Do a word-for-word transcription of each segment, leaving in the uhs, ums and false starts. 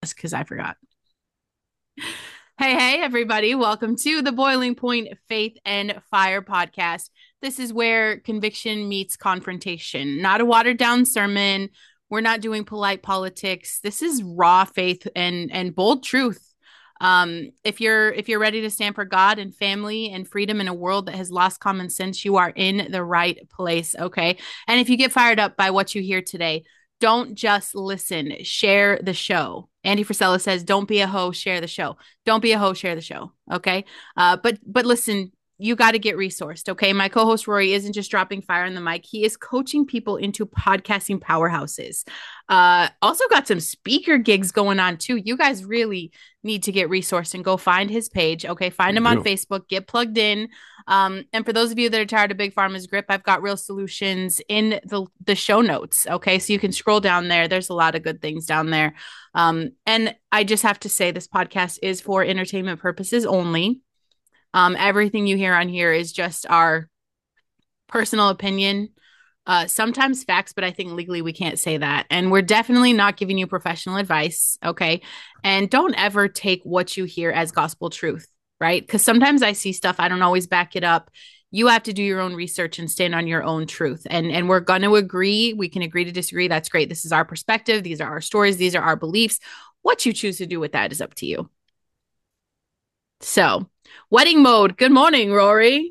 because I forgot. Hey, hey, everybody. Welcome to the Boiling Point Faith and Fire podcast. This is where conviction meets confrontation, not a watered down sermon. We're not doing polite politics. This is raw faith and, and bold truth. Um, if you're if you're ready to stand for God and family and freedom in a world that has lost common sense, you are in the right place. Okay. And if you get fired up by what you hear today, don't just listen, share the show. Andy Frisella says, don't be a hoe, share the show. Don't be a hoe, share the show. Okay. Uh, but but listen, you got to get resourced. Okay. My co-host Rory isn't just dropping fire on the mic. He is coaching people into podcasting powerhouses. Uh, also got some speaker gigs going on too. You guys really need to get resourced and go find his page. Okay. Find We him on do. Facebook, get plugged in. Um, and for those of you that are tired of Big Pharma's grip, I've got real solutions in the, the show notes. Okay. So you can scroll down there. There's a lot of good things down there. Um, and I just have to say this podcast is for entertainment purposes only. Um, everything you hear on here is just our personal opinion. Uh, sometimes facts, but I think legally we can't say that. And we're definitely not giving you professional advice. Okay. And don't ever take what you hear as gospel truth, right? Because sometimes I see stuff, I don't always back it up. You have to do your own research and stand on your own truth. And, and we're going to agree. We can agree to disagree. That's great. This is our perspective. These are our stories. These are our beliefs. What you choose to do with that is up to you. So, wedding mode. Good morning, Rory.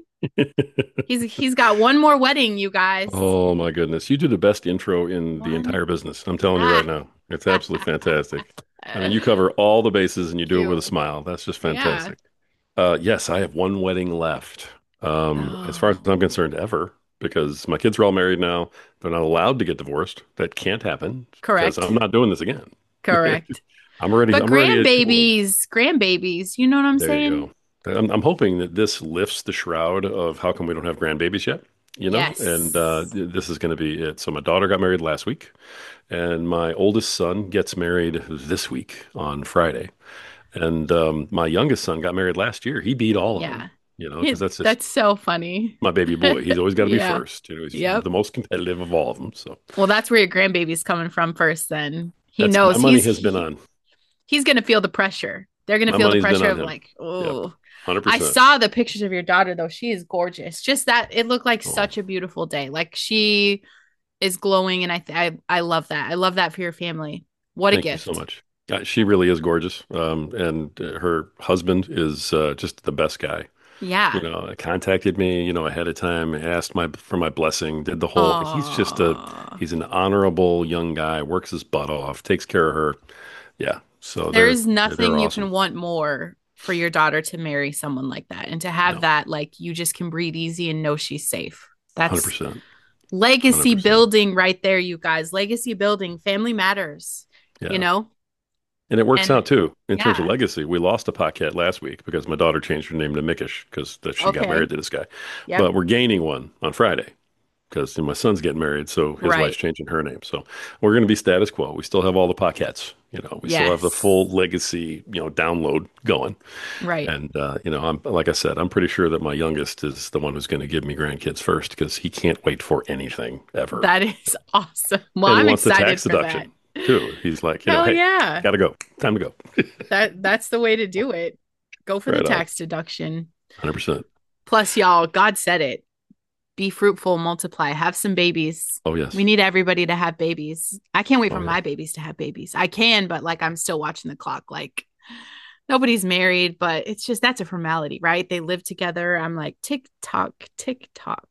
He's he's got one more wedding, you guys. Oh my goodness. You do the best intro in the One. entire business. I'm telling you right Ah. now. It's absolutely fantastic. I mean, you cover all the bases and you do it with a You. smile. That's just Yeah. fantastic. Uh, yes, I have one wedding left. Um, as far as Oh, I'm concerned, ever, because my kids are all married now. They're not allowed to get divorced. That can't happen because I'm correct. not doing this again. Correct. I'm ready. But I'm ready as gold. grandbabies, grandbabies, you know what I'm There you saying? go. I'm, I'm hoping that this lifts the shroud of how come we don't have grandbabies yet, you know? And uh, Yes. th- this is going to be it. So my daughter got married last week, and my oldest son gets married this week on Friday. And um, my youngest son got married last year. He beat all of them, Yeah. you know, because It, that's just that's so funny. my baby boy. He's always got to be Yeah. first. You know, he's Yep. the most competitive of all of them. So Well, that's where your grandbaby's coming from first then. He that's my knows money he's has been he, on. he's going to feel the pressure. They're going to My feel the money's been pressure on of him. like, Yep, oh, I one hundred percent. saw the pictures of your daughter though. She is gorgeous. Just that it looked like Oh, such a beautiful day. Like she is glowing and I th- I I love that. I love that for your family. What a thank you so gift. much. Uh, she really is gorgeous. Um, and uh, her husband is uh, just the best guy. You Yeah. know, contacted me, you know, ahead of time, asked my for my blessing, did the whole. He's just a Oh. he's an honorable young guy, works his butt off, takes care of her. Yeah, so they're There's they're nothing you awesome. can want more for your daughter to marry someone like that and to have No, that like you just can breathe easy and know she's safe. That's one hundred percent, legacy one hundred percent. building right there, you guys. Legacy building. Family matters, you Yeah, know? and it works And out too in terms of yeah. legacy. We lost a podcast last week because my daughter changed her name to Mickish because she got Okay. married to this guy, Yep. but we're gaining one on Friday. Because my son's getting married, so his wife's Right. changing her name. So we're going to be status quo. We still have all the podcasts. You know, we still have the full Yes. legacy, you know, download going. Right. And uh, you know, I'm like I said, I'm pretty sure that my youngest is the one who's going to give me grandkids first because he can't wait for anything ever, That is awesome. Well, and he I'm wants the excited tax for that. deduction too. He's like, you know, Hell hey, yeah. gotta go, time to go. That that's the way to do it. Go for the Right on, tax deduction. one hundred percent. Plus, y'all, God said it. Be fruitful, multiply, have some babies. Oh We yes, need everybody to have babies. I can't wait for oh yeah. my babies to have babies. I can, but like I'm still watching the clock. Like nobody's married, but it's just that's a formality, right? They live together. I'm like tick tock, tick tock.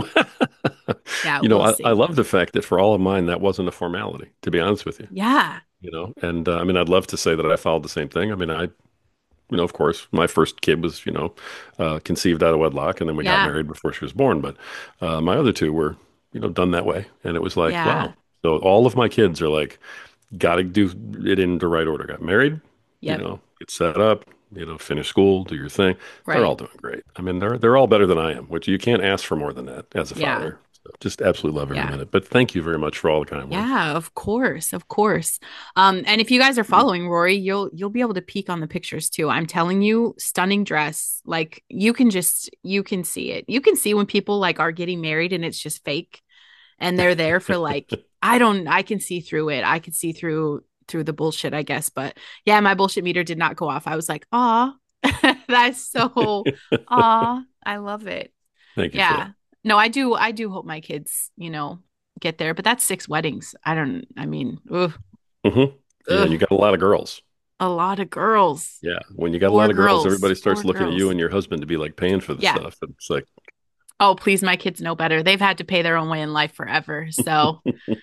Yeah, You know, we'll I, I see. love the fact that for all of mine, that wasn't a formality, to be honest with you. Yeah. You know, and uh, I mean, I'd love to say that I followed the same thing. I mean, I, you know, of course, my first kid was, you know, uh, conceived out of wedlock, and then we got Yeah. married before she was born. But uh, my other two were, you know, done that way, and it was like, Yeah. wow. So all of my kids are like, got to do it in the right order. Got married, you Yep. know, get set up, you know, finish school, do your thing. They're all Right. doing great. I mean, they're they're all better than I am, which you can't ask for more than that as a Yeah. father. So just absolutely love every Yeah. minute. But thank you very much for all the kind words. Yeah, of course, of course. Um, and if you guys are following Rory, you'll you'll be able to peek on the pictures too. I'm telling you, stunning dress. Like you can just you can see it. You can see when people like are getting married and it's just fake and they're there for like I don't I can see through it. I can see through through the bullshit, I guess. But yeah, my bullshit meter did not go off. I was like, "Aw, that's so aw, I love it." Thank you for that. Yeah. No, I do. I do hope my kids, you know, get there. But that's six weddings. I don't. I mean, ugh, Hmm. Yeah, and you ugh, got a lot of girls. a lot of girls. Yeah, when you got a Four lot of girls, girls. everybody starts Four looking at you girls. and your husband to be like paying for the Yeah. stuff. And it's like, Oh, please, my kids know better. They've had to pay their own way in life forever. So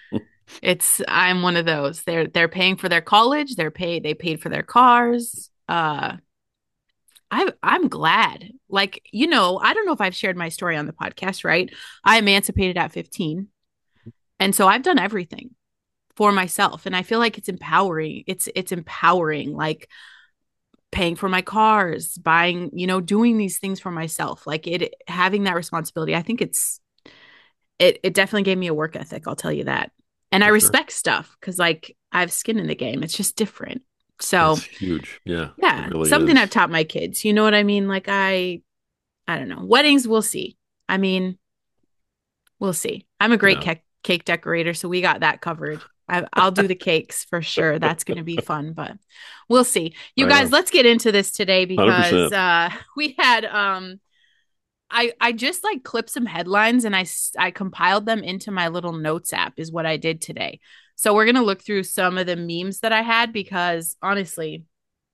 it's I'm one of those. They're they're paying for their college. They're paid. They paid for their cars. Uh, I I'm glad. Like you know, I don't know if I've shared my story on the podcast. Right? I emancipated at fifteen, and so I've done everything for myself, and I feel like it's empowering. It's it's empowering. Like paying for my cars, buying, you know, doing these things for myself. Like it having that responsibility. I think it's it it definitely gave me a work ethic, I'll tell you that. And I for sure. respect stuff because like I have skin in the game. It's just different. It's So huge. Yeah, it yeah, really something I've is. taught my kids. You know what I mean? Like I I don't know. Weddings, we'll see. I mean, we'll see. I'm a great Yeah. cake cake decorator, so we got that covered. I, I'll do the cakes for sure. That's going to be fun, but we'll see. You Right guys, on. let's get into this today because one hundred percent. uh we had um I I just like clipped some headlines and I I compiled them into my little notes app is what I did today. So we're going to look through some of the memes that I had because honestly,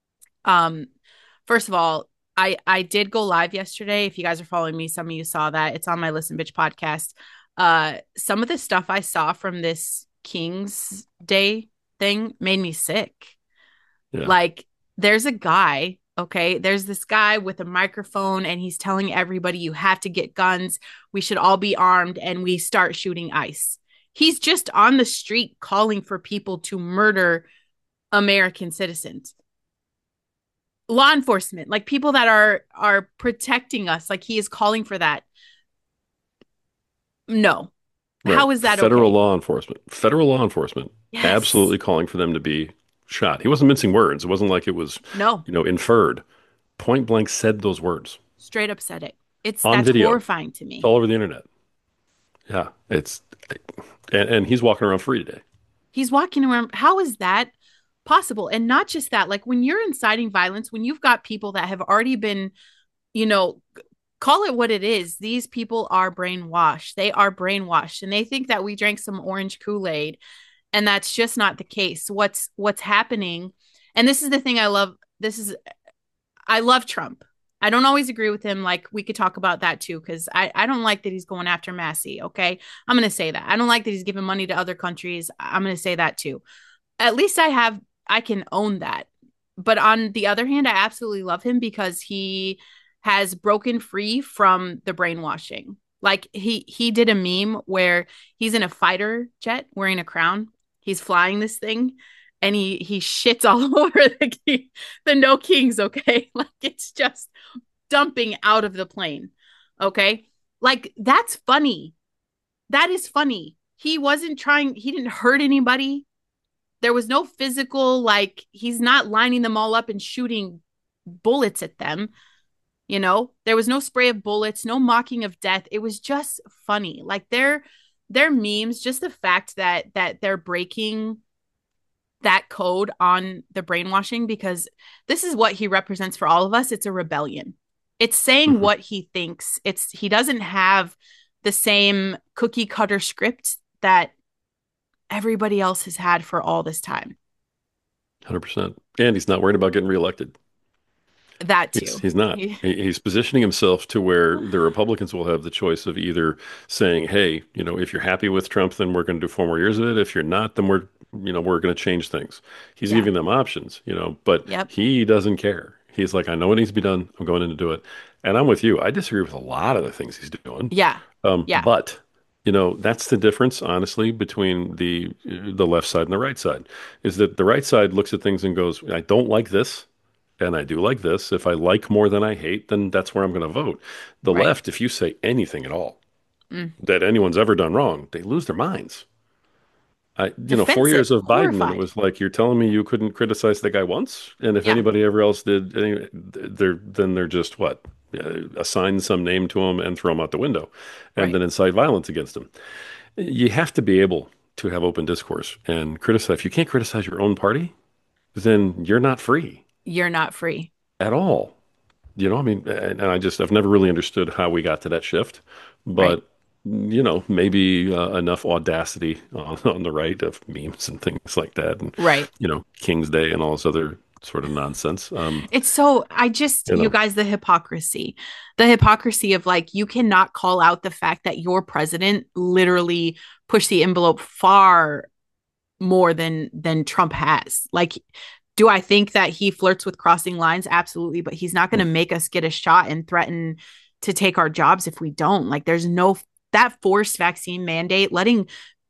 um first of all, I I did go live yesterday. If you guys are following me, some of you saw that. It's on my Listen Bitch podcast. Uh some of the stuff I saw from this King's Day thing made me sick. Yeah. Like, there's a guy, okay? There's this guy with a microphone, and he's telling everybody, you have to get guns. We should all be armed, and we start shooting ICE. He's just on the street calling for people to murder American citizens. Law enforcement, like people that are are protecting us, like he is calling for that. No. Right. How is that Federal okay? law enforcement. Federal law enforcement Yes. absolutely calling for them to be shot. He wasn't mincing words. It wasn't like it was, No. you know, inferred. Point blank said those words Straight up said it. It's on that's video. horrifying to It's me. all over the internet. Yeah. It's and, and he's walking around free today. He's walking around. How is that possible? And not just that, like when you're inciting violence, when you've got people that have already been, you know, call it what it is. These people are brainwashed. They are brainwashed and they think that we drank some orange Kool-Aid and that's just not the case. What's what's happening? And this is the thing I love. This is I love Trump. I don't always agree with him. Like we could talk about that too, because I, I don't like that he's going after Massey. Okay. I'm gonna say that. I don't like that he's giving money to other countries. I'm gonna say that too. At least I have I can own that. But on the other hand, I absolutely love him because he has broken free from the brainwashing. Like he he did a meme where he's in a fighter jet wearing a crown. He's flying this thing and he he shits all over the key, the no kings, okay? Like it's just dumping out of the plane. Okay? Like that's funny. That is funny. He wasn't trying he didn't hurt anybody. There was no physical, like, he's not lining them all up and shooting bullets at them. You know, there was no spray of bullets, no mocking of death. It was just funny. Like, their their memes, just the fact that that they're breaking that code on the brainwashing because this is what he represents for all of us. It's a rebellion. It's saying Mhm. what he thinks. It's he doesn't have the same cookie cutter script that everybody else has had for all this time. one hundred percent. And he's not worried about getting reelected. That He's too. he's not. He, He, he's positioning himself to where the Republicans will have the choice of either saying, "Hey, you know, if you're happy with Trump, then we're going to do four more years of it. If you're not, then we're, you know, we're going to change things." He's yeah. giving them options, you know, but Yep. he doesn't care. He's like, "I know what needs to be done. I'm going in to do it." And I'm with you. I disagree with a lot of the things he's doing, Yeah. um, Yeah. but you know, that's the difference, honestly, between the the left side and the right side. Is that the right side looks at things and goes, "I don't like this." And I do like this. If I like more than I hate, then that's where I'm going to vote. The Right. left, if you say anything at all Mm. that anyone's ever done wrong, they lose their minds. I, you know, four Defensive. years of Biden, and it Horrified. was like, you're telling me you couldn't criticize the guy once, and if Yeah. anybody ever else did, any, they're then they're just what? Uh, assign some name to him and throw him out the window, and Right. then incite violence against him. You have to be able to have open discourse and criticize. If you can't criticize your own party, then you're not free You're not free. at all. You know, I mean, and, and I just, I've never really understood how we got to that shift, Right. but, you know, maybe uh, enough audacity on, on the right of memes and things like that. And, Right. you know, King's Day and all this other sort of nonsense. Um, It's so, I just, you you know, guys, the hypocrisy, the hypocrisy of like, you cannot call out the fact that your president literally pushed the envelope far more than than Trump has. Like, do I think that he flirts with crossing lines? Absolutely, but he's not going to make us get a shot and threaten to take our jobs if we don't. Like, there's no that forced vaccine mandate, letting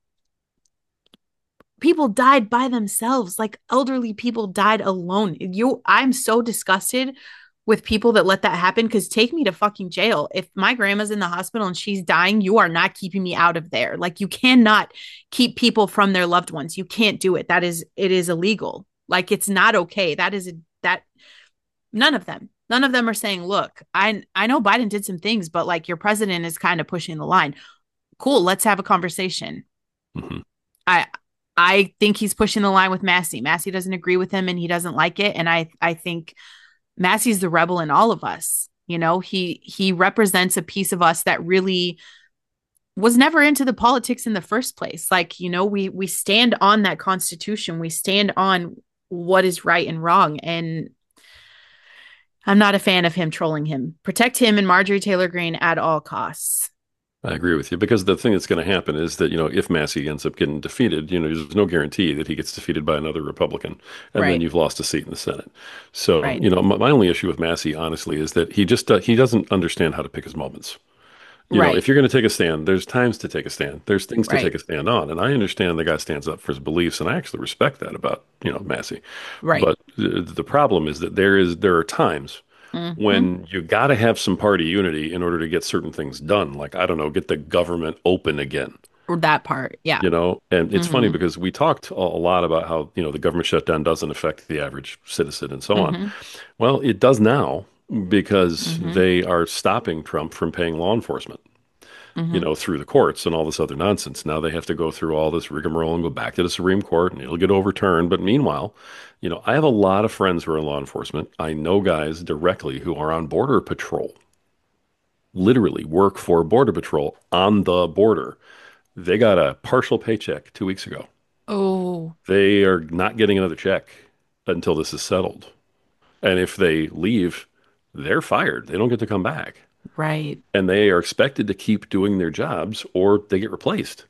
people died by themselves, like elderly people died alone. You I'm so disgusted with people that let that happen, because take me to fucking jail. If my grandma's in the hospital and she's dying, you are not keeping me out of there. Like, you cannot keep people from their loved ones. You can't do it. That is, it is illegal. Like, it's not okay. That is a, that none of them, none of them are saying, look, I I know Biden did some things, but like, your president is kind of pushing the line. Cool, let's have a conversation. mhm. I I think he's pushing the line with Massey. Massey doesn't agree with him and he doesn't like it. And I I think Massey's the rebel in all of us. You know, he he represents a piece of us that really was never into the politics in the first place. Like, you know, we we stand on that constitution. We stand on what is right and wrong. And I'm not a fan of him trolling him. Protect him and Marjorie Taylor Greene at all costs. I agree with you because the thing that's going to happen is that, you know, if Massey ends up getting defeated, you know, there's no guarantee that he gets defeated by another Republican and then Right. you've lost a seat in the Senate. So, Right. you know, my, my only issue with Massey, honestly, is that he just, uh, he doesn't understand how to pick his moments. You know, Right. if you're going to take a stand, there's times to take a stand. There's things to Right. take a stand on. And I understand the guy stands up for his beliefs, and I actually respect that about, you know, Massey. Right. But the, the problem is that there is there are times Mm-hmm. when you got to have some party unity in order to get certain things done. Like, I don't know, get the government open again, Or that part. Yeah. you know? And it's funny Mm-hmm. because we talked a, a lot about how, you know, the government shutdown doesn't affect the average citizen and so on. Mm-hmm. Well, it does now because Mm-hmm. they are stopping Trump from paying law enforcement, you Mm-hmm. know, through the courts and all this other nonsense. Now they have to go through all this rigmarole and go back to the Supreme Court and it'll get overturned. But meanwhile, you know, I have a lot of friends who are in law enforcement. I know guys directly who are on Border Patrol, literally work for Border Patrol on the border. They got a partial paycheck two weeks ago. Oh, They are not getting another check until this is settled. And if they leave, they're fired. They don't get to come back. right. And they are expected to keep doing their jobs or they get replaced.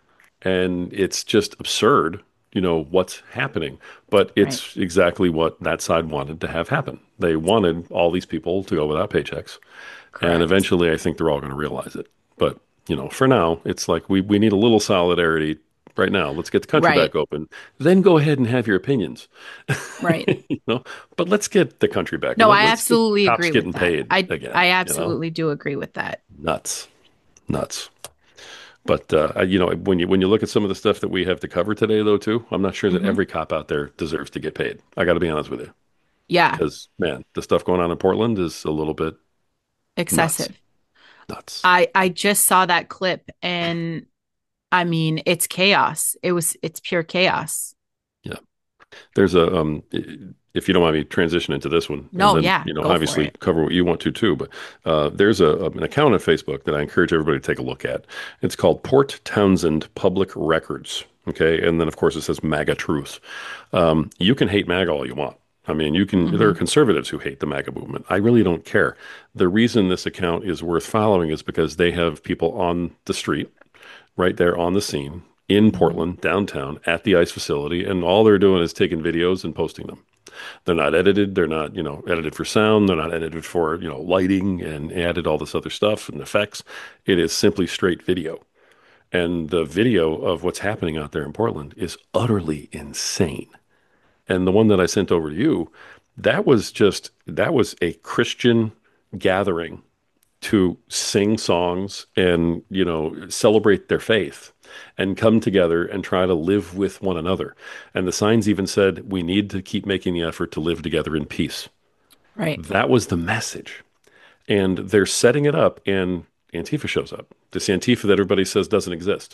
And it's just absurd, you know, what's happening. But Right. it's exactly what that side wanted to have happen. They wanted all these people to go without paychecks. And Correct. eventually, I think they're all going to realize it. But, you know, for now, it's like we, we need a little solidarity right now. Let's get the country Right. back open. Then go ahead and have your opinions, Right. you know. But let's get the country back and No, let, I let's get absolutely cops agree with getting that. paid I again, I you know. absolutely do agree with that. Nuts, nuts. But uh, I- you know, when you when you look at some of the stuff that we have to cover today, though, too, I'm not sure that Hmm. every cop out there deserves to get paid. I got to be honest with you, Yeah. because man, the stuff going on in Portland is a little bit nuts, Excessive. nuts. I I just saw that clip and I mean, it's chaos. It was it's pure chaos. Yeah. There's a um if you don't mind me transition into this one and No, then, yeah, you know, go for obviously it. cover what you want to too, but uh there's a an account on Facebook that I encourage everybody to take a look at. It's called Port Townsend Public Records. Okay. And then of course it says MAGA Truth. Um, you can hate MAGA all you want. I mean, you can, there are Hmm. conservatives who hate the MAGA movement. I really don't care. The reason this account is worth following is because they have people on the street right there on the scene in Hmm. Portland, downtown, at the ICE facility, and all they're doing is taking videos and posting them. They're not edited. They're not, you know, edited for sound. They're not edited for, you know, lighting and added all this other stuff and effects. It is simply straight video. And the video of what's happening out there in Portland is utterly insane. And the one that I sent over to you, that was just, that was a Christian gathering to sing songs and, you know, celebrate their faith and come together and try to live with one another. And the signs even said, we need to keep making the effort to live together in peace. Right. That was the message. And they're setting it up, and Antifa shows up. This Antifa that everybody says doesn't exist.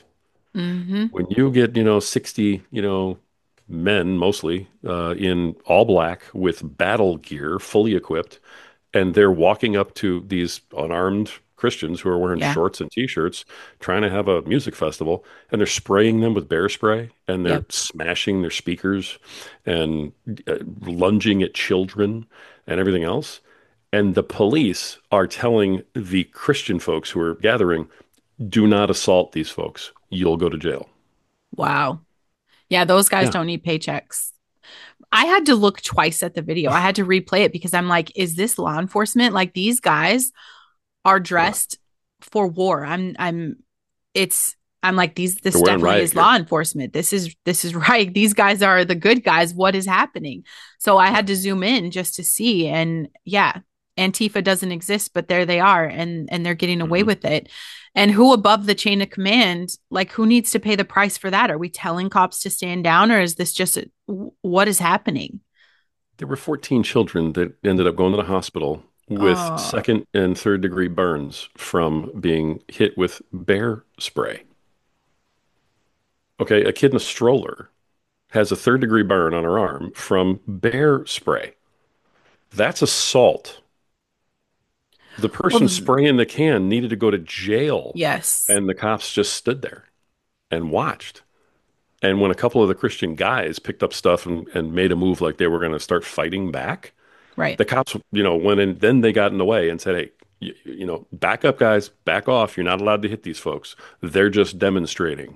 Mm-hmm. When you get, you know, sixty, you know, men mostly uh, in all black with battle gear, fully equipped, and they're walking up to these unarmed Christians who are wearing Yeah. shorts and t-shirts, trying to have a music festival, and they're spraying them with bear spray, and they're Yep. smashing their speakers and uh, lunging at children and everything else. And the police are telling the Christian folks who are gathering, do not assault these folks. You'll go to jail. Wow. Yeah, those guys Yeah. don't need paychecks. I had to look twice at the video. I had to replay it because I'm like, is this law enforcement? Like these guys are Yeah. dressed for war. I'm I'm it's I'm like these this They're wearing definitely riot is gear. law enforcement. This is this is right. These guys are the good guys. What is happening? So I Yeah. had to zoom in just to see, and yeah, Antifa doesn't exist, but there they are, and and they're getting away hmm with it. And who above the chain of command, like who needs to pay the price for that? Are we telling cops to stand down, or is this just a, what is happening? There were fourteen children that ended up going to the hospital with Oh, second and third degree burns from being hit with bear spray. Okay, a kid in a stroller has a third degree burn on her arm from bear spray. That's assault. The well, person spraying the can needed to go to jail, yes, and the cops just stood there and watched. And when a couple of the Christian guys picked up stuff and, and made a move like they were going to start fighting back, right. the cops, you know, went in, then they got in the way and said, hey, you, you know, back up, guys, back off. You're not allowed to hit these folks. They're just demonstrating.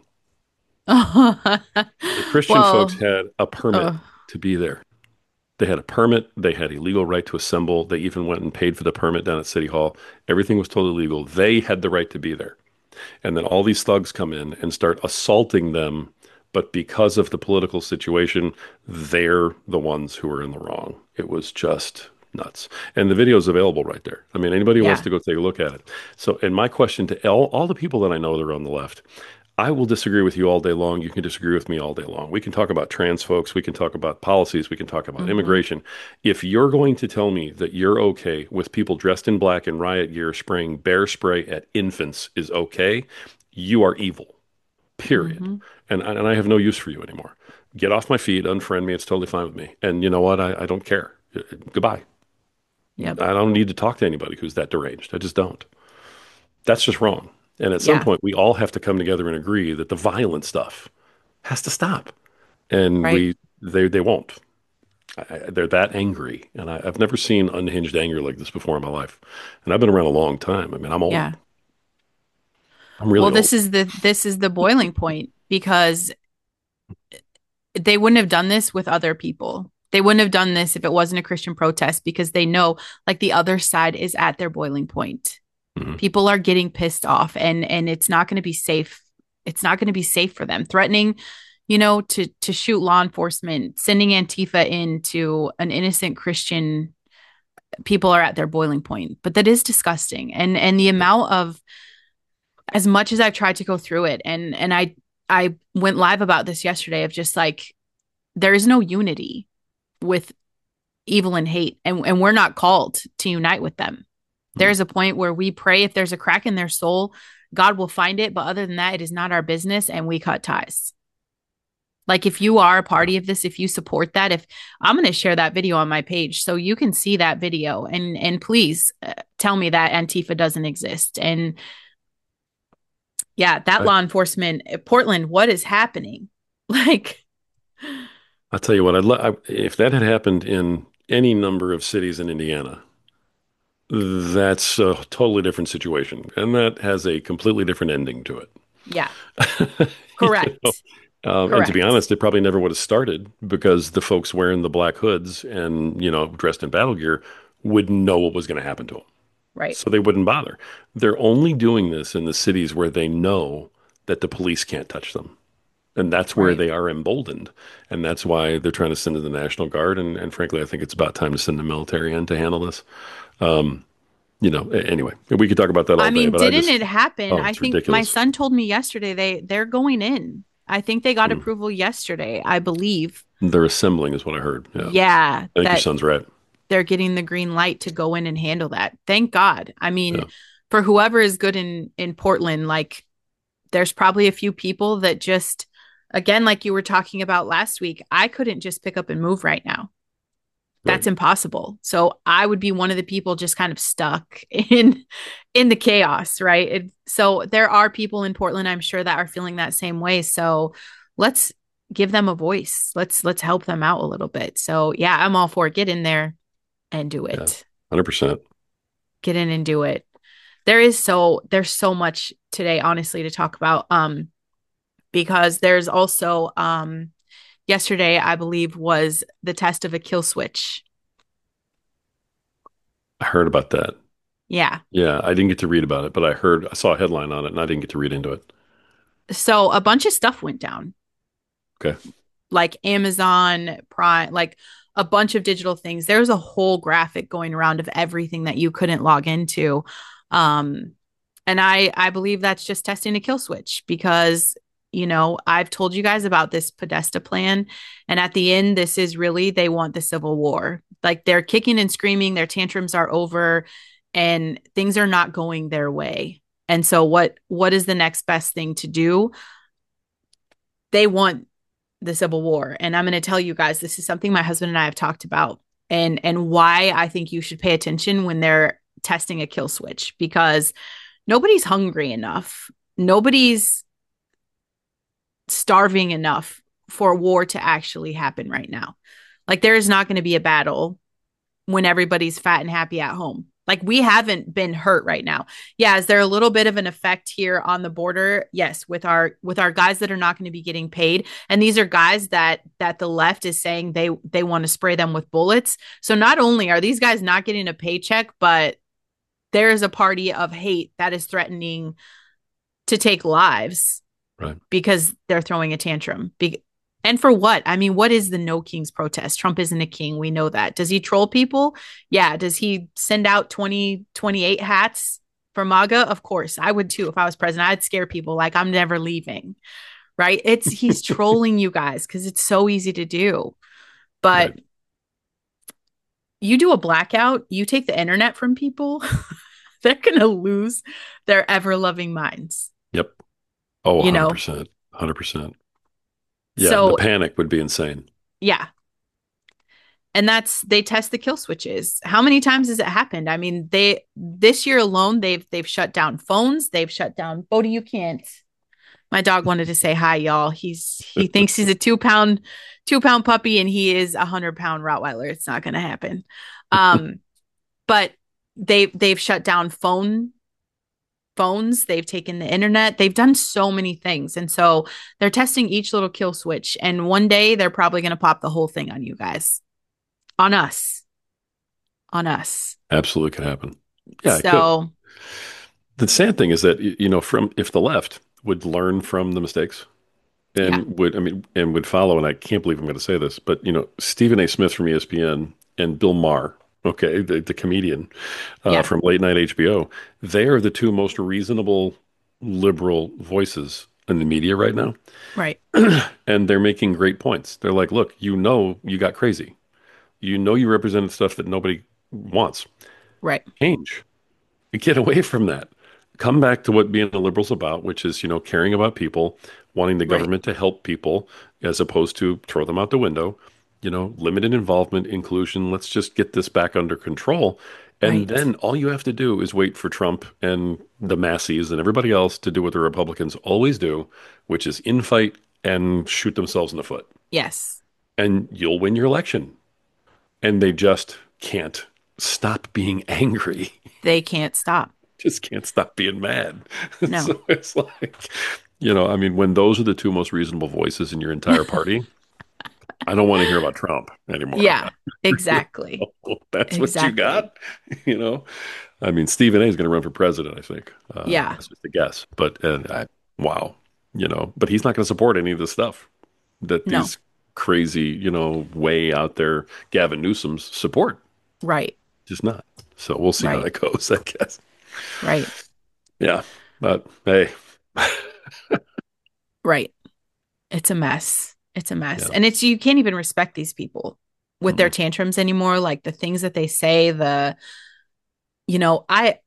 The Christian folks Well, had a permit uh, to be there. They had a permit. They had a legal right to assemble. They even went and paid for the permit down at City Hall. Everything was totally legal. They had the right to be there. And then all these thugs come in and start assaulting them. But because of the political situation, they're the ones who are in the wrong. It was just nuts. And the video is available right there. I mean, anybody who wants yeah. to go take a look at it. So, and my question to all, all the people that I know that are on the left, I will disagree with you all day long. You can disagree with me all day long. We can talk about trans folks. We can talk about policies. We can talk about Hmm. immigration. If you're going to tell me that you're okay with people dressed in black in riot gear spraying bear spray at infants is okay, you are evil, period. Hmm. And, and I have no use for you anymore. Get off my feed, unfriend me. It's totally fine with me. And you know what? I, I don't care. Goodbye. Yep. I don't need to talk to anybody who's that deranged. I just don't. That's just wrong. And at some Yeah. point, we all have to come together and agree that the violent stuff has to stop. And Right. we, they, they won't. I, they're that angry, and I, I've never seen unhinged anger like this before in my life. And I've been around a long time. I mean, I'm old. Yeah. I'm Well, really old. this is the this is the boiling point because they wouldn't have done this with other people. They wouldn't have done this if it wasn't a Christian protest because they know like the other side is at their boiling point. Mhm. People are getting pissed off and and it's not going to be safe. It's not going to be safe for them. Threatening, you know, to to shoot law enforcement, sending Antifa into an innocent Christian, people are at their boiling point. But that is disgusting. And and the Yeah. amount of, as much as I've tried to go through it, and and I I went live about this yesterday of just like there is no unity with evil and hate, and and we're not called to unite with them. Mhm. There's a point where we pray if there's a crack in their soul, God will find it, but other than that, it is not our business, and we cut ties. Like if you are a Yeah. party of this, if you support that, if I'm going to share that video on my page so you can see that video, and and please uh, tell me that Antifa doesn't exist. And yeah, that I, law enforcement, Portland, what is happening? Like, I'll tell you what, I'd I, if that had happened in any number of cities in Indiana, that's a totally different situation. And that has a completely different ending to it. yeah, You know? correct. Um, and to be Correct. honest, it probably never would have started because the folks wearing the black hoods and, you know, dressed in battle gear wouldn't know what was going to happen to them. Right. So they wouldn't bother. They're only doing this in the cities where they know that the police can't touch them. And that's where Right. they are emboldened. And that's why they're trying to send in the National Guard. And, and frankly, I think it's about time to send the military in to handle this. Um, you know, anyway, we could talk about that I all day, mean, but I didn't just, it happen? oh, I it's think my ridiculous. son told me yesterday they they're going in. I think they got Mm. approval yesterday, I believe. They're assembling, is what I heard. Yeah. Yeah, I think your that son's right. they're getting the green light to go in and handle that. Thank God. I mean, Yeah. for whoever is good in in Portland, like there's probably a few people that just, again, like you were talking about last week, I couldn't just pick up and move right now. Right. That's impossible. So I would be one of the people just kind of stuck in in the chaos, right? It, so there are people in Portland, I'm sure, that are feeling that same way. So let's give them a voice. Let's let's help them out a little bit. So yeah, I'm all for it. Get in there and do Yeah. it. one hundred percent. Get in and do it. There is so there's so much today, honestly, to talk about. Um, because there's also um yesterday, I believe, was the test of a kill switch. I heard about that. Yeah. Yeah, I didn't get to read about it, but I heard, I saw a headline on it and I didn't get to read into it. So a bunch of stuff went down, Okay. like Amazon Prime, like a bunch of digital things. There's a whole graphic going around of everything that you couldn't log into. Um, and I I believe that's just testing a kill switch because, you know, I've told you guys about this Podesta plan. And at the end, this is really, they want the Civil War. Like they're kicking and screaming, their tantrums are over, and things are not going their way. And so what what is the next best thing to do? They want the Civil War. And I'm going to tell you guys, this is something my husband and I have talked about, and and why I think you should pay attention when they're testing a kill switch, because nobody's hungry enough. Nobody's starving enough for war to actually happen right now. Like there is not going to be a battle when everybody's fat and happy at home. Like we haven't been hurt right now. Yeah, is there a little bit of an effect here on the border? Yes, with our with our guys that are not going to be getting paid, and these are guys that that the left is saying they they want to spray them with bullets. So not only are these guys not getting a paycheck, but there is a party of hate that is threatening to take lives Right. because they're throwing a tantrum. Be- and for what? I mean, what is the No Kings protest? Trump isn't a king. We know that. Does he troll people? Yeah. Does he send out twenty twenty-eight hats for MAGA? Of course. I would too. If I was president, I'd scare people like I'm never leaving. Right. It's he's trolling you guys because it's so easy to do. But Right. you do a blackout, you take the internet from people, they're going to lose their ever loving minds, Yep. Oh, you know? one hundred percent. one hundred percent. Yeah, the So, panic would be insane. yeah. And that's they test the kill switches. How many times has it happened? I mean, they this year alone they've they've shut down phones, they've shut down Bodie, you can't. My dog wanted to say hi, y'all. He's he thinks he's a two pound two pound puppy and he is a hundred pound Rottweiler. It's not gonna happen. Um, but they they've shut down phone phones, they've taken the internet, they've done so many things. And so they're testing each little kill switch. And one day they're probably gonna pop the whole thing on you guys. On us. On us. Absolutely could happen. Yeah, it could. So The sad thing is that, y- you know, from if the left would learn from the mistakes yeah, and would, I mean, and would follow, and I can't believe I'm going to say this, but, you know, Stephen A. Smith from E S P N and Bill Maher, okay, the, the comedian uh, yeah, from late night H B O, they are the two most reasonable liberal voices in the media right now. right, And they're making great points. They're like, look, you know, you got crazy. You know, you represented stuff that nobody wants. right, Change. Get away from that. Come back to what being a liberal's about, which is, you know, caring about people, wanting the right, government to help people as opposed to throw them out the window, you know, limited involvement, inclusion. Let's just get this back under control. And right. then all you have to do is wait for Trump and the masses and everybody else to do what the Republicans always do, which is infight and shoot themselves in the foot. Yes. And you'll win your election. And they just can't stop being angry. They can't stop. Just can't stop being mad. No. So it's like, you know, I mean, when those are the two most reasonable voices in your entire party, I don't want to hear about Trump anymore. Yeah, exactly. That's what you Exactly. got, you know? I mean, Stephen A. is going to run for president, I think. Uh, Yeah. that's just a guess. But, uh, I, wow, you know, but he's not going to support any of this stuff that No. these crazy, you know, way out there Gavin Newsom's support. Right. Just not. So we'll see how Right. that goes, I guess. Right. Yeah. But hey, Right. It's a mess. It's a mess. yeah. And it's you can't even respect these people with their Mm-mm. tantrums anymore. Like the things that they say, the you know, I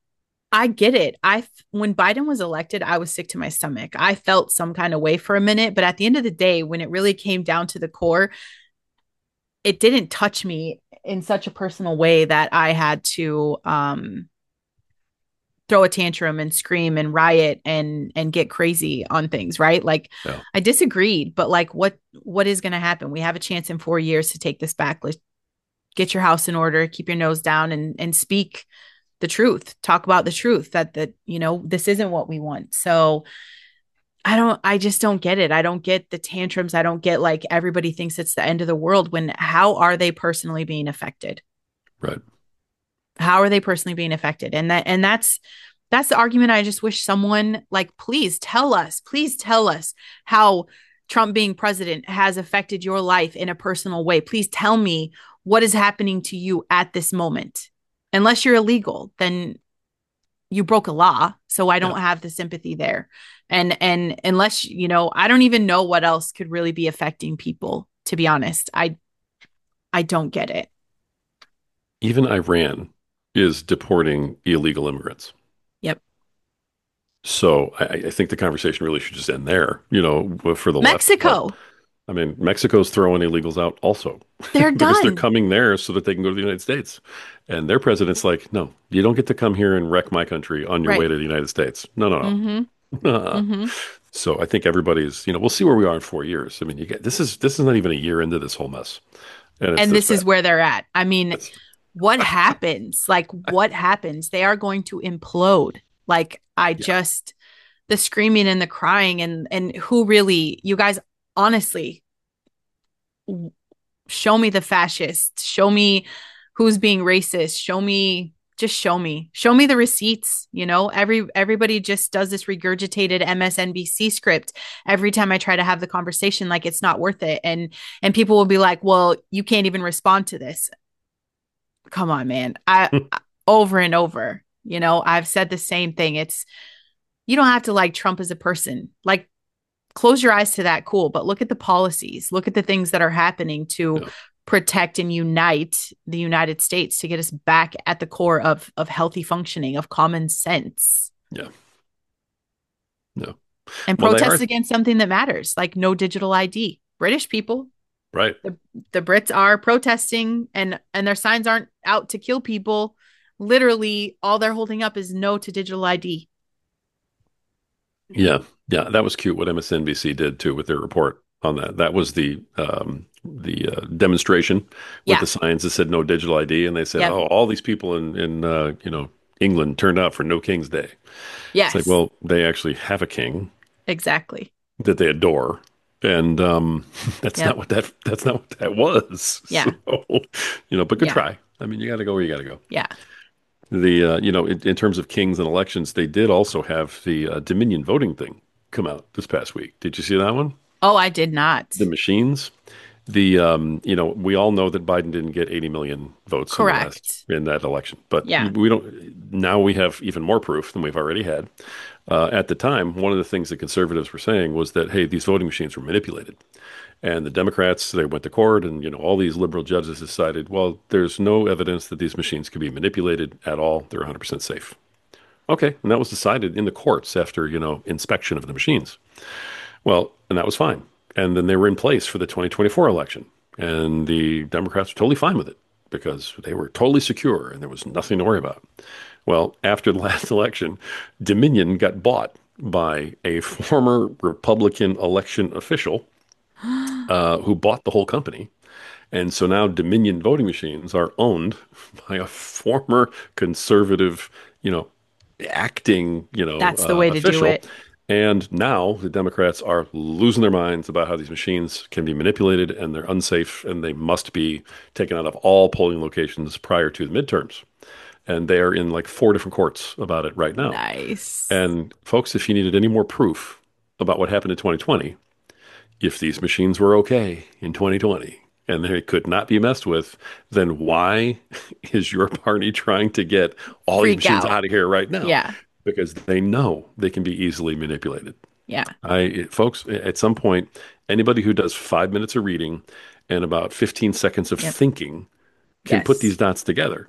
I get it. I when Biden was elected, I was sick to my stomach. I felt some kind of way for a minute, but at the end of the day, when it really came down to the core, it didn't touch me in such a personal way that I had to um throw a tantrum and scream and riot and and get crazy on things, right? Like Yeah. I disagreed, but like what what is going to happen? We have a chance in four years to take this back. Let's get your house in order, keep your nose down and and speak the truth. Talk about the truth that that you know, this isn't what we want. So I don't I just don't get it. I don't get the tantrums. I don't get like everybody thinks it's the end of the world when how are they personally being affected? Right. How are they personally being affected? And that and that's that's the argument. I just wish someone like, please tell us, please tell us how Trump being president has affected your life in a personal way. Please tell me what is happening to you at this moment. Unless you're illegal, then you broke a law. So I Yeah. don't have the sympathy there. And and unless, you know, I don't even know what else could really be affecting people, to be honest. I I don't get it. Even Iran is deporting illegal immigrants. Yep. So I, I think the conversation really should just end there, you know, for the left. But Mexico, I mean, Mexico's throwing illegals out also they're because they're done. coming there so that they can go to the United States. And their president's like, no, you don't get to come here and wreck my country on your way Right. to the United States. No, no, Mm-hmm. no. Mm-hmm. So I think everybody's, you know, we'll see where we are in four years. I mean, you get this is this is not even a year into this whole mess, and it's And this this is bad. where they're at. I mean, It's, what happens? Like, what happens? They are going to implode. Like, I yeah, just the screaming and the crying and and who really, you guys, honestly, show me the fascists. Show me who's being racist. Show me, just show me. Show me the receipts. You know, every everybody just does this regurgitated M S N B C script every time I try to have the conversation, like it's not worth it. And and people will be like, well, you can't even respond to this. Come on, man. I over and over, you know, I've said the same thing. It's you don't have to like Trump as a person. Like close your eyes to that, cool, but look at the policies. Look at the things that are happening to yeah, protect and unite the United States to get us back at the core of of healthy functioning, of common sense. yeah, no. And Well, they protest are against something that matters, like no digital I D. British people, right. the, the Brits are protesting and and their signs aren't out to kill people. Literally, all they're holding up is no to digital I D. Yeah, yeah, that was cute what M S N B C did too with their report on that. That was the um, the uh, demonstration with Yeah. the signs that said no digital I D, and they said, Yep. "Oh, all these people in in uh, you know England turned out for No King's Day." It's like, Yes. well, they actually have a king Exactly. that they adore, and um, that's not Yep. what that that's not what that was. So, Yeah. you know, but good Yeah. try. I mean, you got to go where you got to go. Yeah. The uh, you know, in, in terms of kings and elections, they did also have the uh, Dominion voting thing come out this past week. Did you see that one? Oh, I did not. The machines. The um, you know, we all know that Biden didn't get eighty million votes in the last Correct. in that election, but Yeah. we don't. Now we have even more proof than we've already had. Uh, at the time, one of the things that conservatives were saying was that, hey, these voting machines were manipulated. And the Democrats, they went to court, and you know all these liberal judges decided, well, there's no evidence that these machines could be manipulated at all. They're one hundred percent safe. Okay, and that was decided in the courts after you know inspection of the machines. Well, and that was fine. And then they were in place for the twenty twenty-four election, and the Democrats were totally fine with it because they were totally secure and there was nothing to worry about. Well, after the last election, Dominion got bought by a former Republican election official uh, who bought the whole company. And so now Dominion voting machines are owned by a former conservative, you know, acting, you know, That's the uh, way to do official. it. And now the Democrats are losing their minds about how these machines can be manipulated and they're unsafe and they must be taken out of all polling locations prior to the midterms. And they are in like four different courts about it right now. Nice. And folks, if you needed any more proof about what happened in twenty twenty, if these machines were okay in twenty twenty and they could not be messed with, then why is your party trying to get all these Freak machines out. out of here right now? Yeah. Because they know they can be easily manipulated. Yeah. I, folks, at some point, anybody who does five minutes of reading and about fifteen seconds of Yep. thinking can put Yes. these dots together.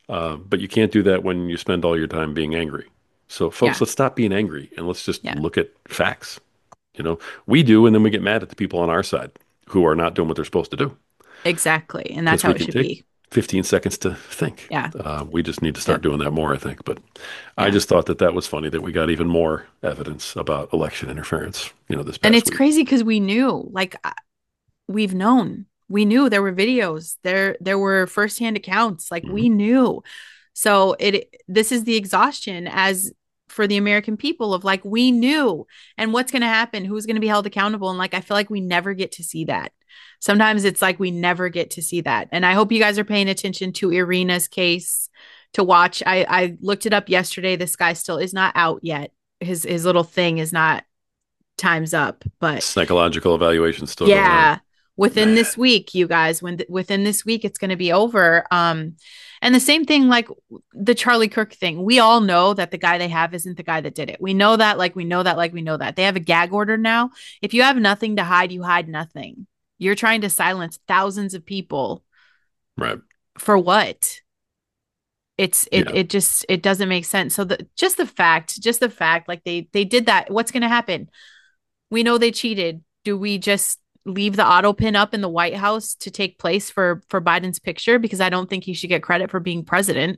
Uh, but you can't do that when you spend all your time being angry. So, folks, Yeah. let's stop being angry and let's just Yeah. look at facts. You know, we do, and then we get mad at the people on our side who are not doing what they're supposed to do Exactly. And that's because how we it can should take be. fifteen seconds to think. Yeah. Uh, we just need to start Yep. doing that more, I think. But I Yeah. just thought that that was funny that we got even more evidence about election interference, you know, this And past it's week. crazy because we knew, like, I- we've known, we knew there were videos, there, there were firsthand accounts, like Mhm. we knew. So it, this is the exhaustion as for the American people of like, we knew and what's going to happen, who's going to be held accountable. And like, I feel like we never get to see that. Sometimes it's like we never get to see that. And I hope you guys are paying attention to Irina's case to watch. I, I looked it up yesterday. This guy still is not out yet. His, his little thing is not time's up, but Psychological evaluation still going on. yeah, within Man, this week, you guys, when th- within this week it's going to be over. Um, and the same thing like the Charlie Kirk thing. We all know that the guy they have isn't the guy that did it. We know that, like we know that, like we know that. They have a gag order now. If you have nothing to hide, you hide nothing. You're trying to silence thousands of people right. for what? It's it Yeah. it just it doesn't make sense. So the just the fact, just the fact, like they they did that. What's going to happen? We know they cheated. Do we just leave the auto pin up in the White House to take place for for Biden's picture? Because I don't think he should get credit for being president.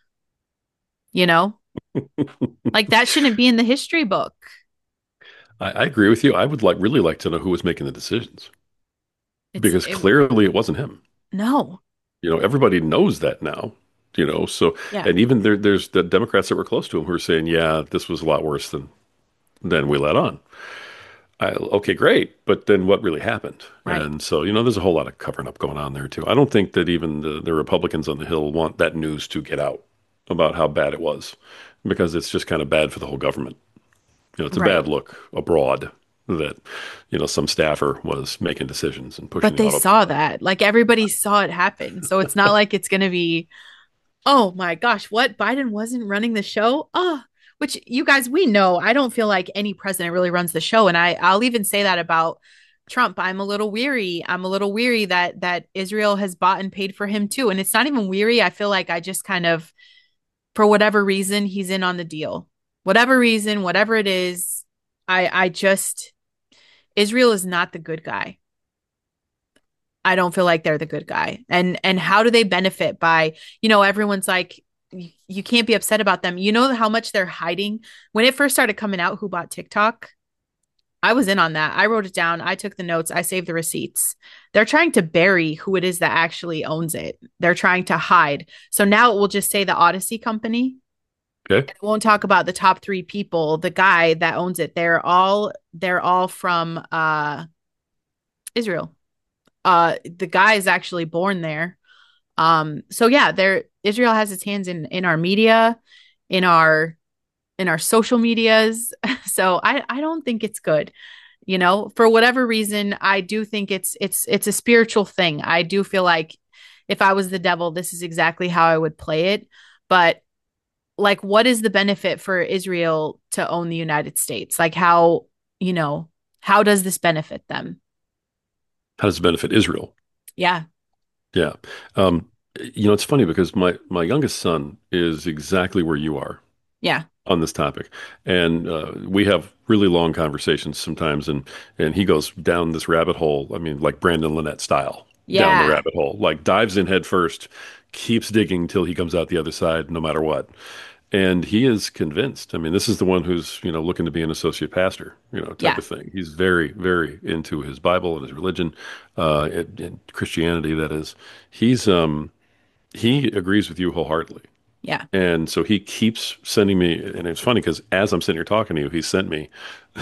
You know, like that shouldn't be in the history book. I, I agree with you. I would like really like to know who was making the decisions It's because it, clearly it wasn't him. no, You know, everybody knows that now. You know, so yeah, and even there, there's the Democrats that were close to him who were saying, "Yeah, this was a lot worse than than we let on." I, okay, great, but then what really happened? right, And so, you know, there's a whole lot of covering up going on there too. I don't think that even the, the Republicans on the Hill want that news to get out about how bad it was, because it's just kind of bad for the whole government. You know, it's a right. bad look abroad that, you know, some staffer was making decisions and pushing But the they auto saw button. that, like everybody saw it happen. So it's not like it's gonna be oh my gosh, what? Biden wasn't running the show? Oh, which you guys, we know. I don't feel like any president really runs the show. And I, I'll even say that about Trump. I'm a little weary. I'm a little weary that that Israel has bought and paid for him too. And it's not even weary. I feel like I just kind of, for whatever reason, he's in on the deal. Whatever reason, whatever it is, I I just Israel is not the good guy. I don't feel like they're the good guy. And and how do they benefit by, you know, everyone's like you, you can't be upset about them. You know how much they're hiding. When it first started coming out who bought TikTok, I was in on that. I wrote it down. I took the notes. I saved the receipts. They're trying to bury who it is that actually owns it. They're trying to hide. So now it will just say the Odyssey company. Okay. It won't talk about the top three people, the guy that owns it. They're all they're all from uh Israel. Uh the guy is actually born there. Um, so yeah, there Israel has its hands in in our media, in our in our social medias. So I I don't think it's good. You know, for whatever reason, I do think it's it's it's a spiritual thing. I do feel like if I was the devil, this is exactly how I would play it. But like what is the benefit for Israel to own the United States? Like how, you know, how does this benefit them? How does it benefit Israel? Yeah. Yeah. Um, you know, it's funny because my my youngest son is exactly where you are Yeah. on this topic, and uh, we have really long conversations sometimes, and and he goes down this rabbit hole. I mean, like Brandon Lynette style, down the Yeah. rabbit hole, like dives in head first, keeps digging till he comes out the other side, no matter what. And he is convinced. I mean, this is the one who's, you know, looking to be an associate pastor, you know, type Yeah. of thing. He's very, very into his Bible and his religion, uh, and, and Christianity, that is. He's um he agrees with you wholeheartedly. Yeah. And so he keeps sending me, and it's funny because as I'm sitting here talking to you, he sent me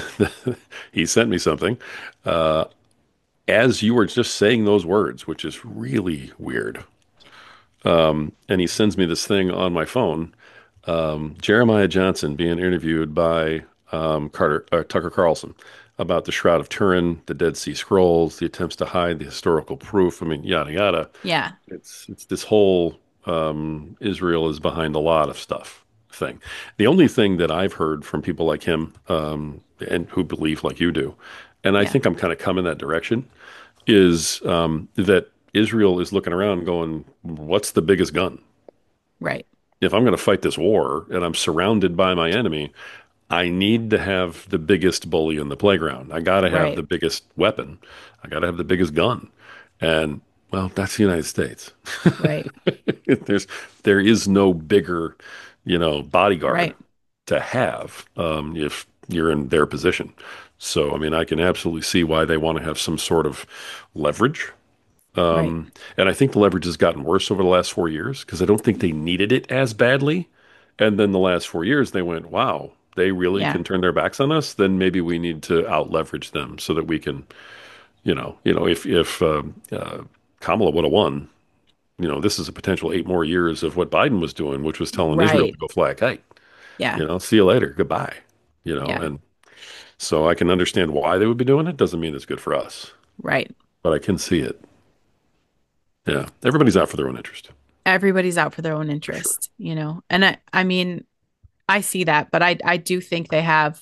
he sent me something uh, as you were just saying those words, which is really weird. Um, and he sends me this thing on my phone. Um, Jeremiah Johnson being interviewed by um, Carter uh, Tucker Carlson about the Shroud of Turin, the Dead Sea Scrolls, the attempts to hide the historical proof. I mean, yada yada. Yeah. It's it's this whole um, Israel is behind a lot of stuff thing. The only thing that I've heard from people like him um, and who believe like you do, and I Yeah. think I'm kind of coming that direction, is um, that Israel is looking around going, "What's the biggest gun?" Right. If I'm going to fight this war and I'm surrounded by my enemy, I need to have the biggest bully in the playground. I got to have Right. the biggest weapon. I got to have the biggest gun. And well, that's the United States. Right. There's there is no bigger, you know, bodyguard Right. to have um, if you're in their position. So, I mean, I can absolutely see why they want to have some sort of leverage. Right. Um, and I think the leverage has gotten worse over the last four years because I don't think they needed it as badly. And then the last four years, they went, wow, they really Yeah. can turn their backs on us. Then maybe we need to out leverage them so that we can, you know, you know, if if um, uh, Kamala would have won, you know, this is a potential eight more years of what Biden was doing, which was telling Israel to Right. go fly a kite. Yeah. You know, see you later, goodbye. You know, Yeah. and so I can understand why they would be doing it. Doesn't mean it's good for us, Right. but I can see it. Yeah, everybody's out for their own interest. Everybody's out for their own interest, you know. And I I mean, I see that, but I I do think they have